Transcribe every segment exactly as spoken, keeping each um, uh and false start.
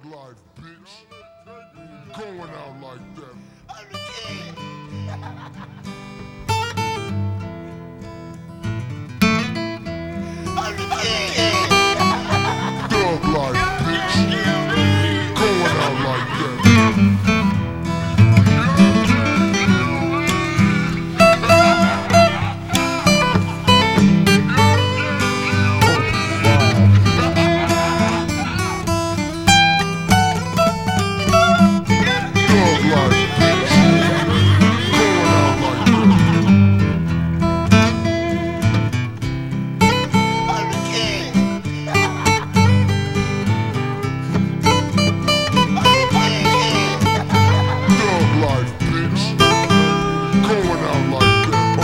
Thug life, bitch. Going out like that. I'm the king. I'm the king. Thug life, bitch. Going out like that. Thug life, bitch. Going out like that. I'm the king. Thug life, bitch. Going out like that.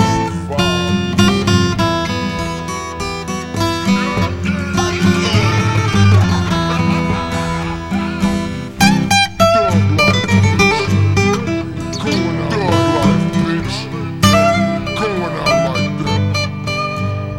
Thug life, bitch. Going out Thug life, bitch. Going out like that.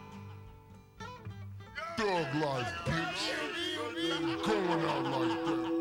Thug life, bitch. Going out like that.